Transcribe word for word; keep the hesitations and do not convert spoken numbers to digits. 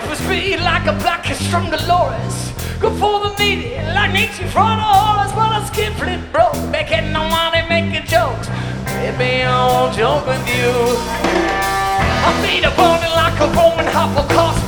for speed like a black kiss from Dolores. Good for the needy, like Nietzsche from a horse. But I skip flip broke, making no money, making jokes. Baby, I won't joke with you. I feed a bone like a Roman Hufflepuff.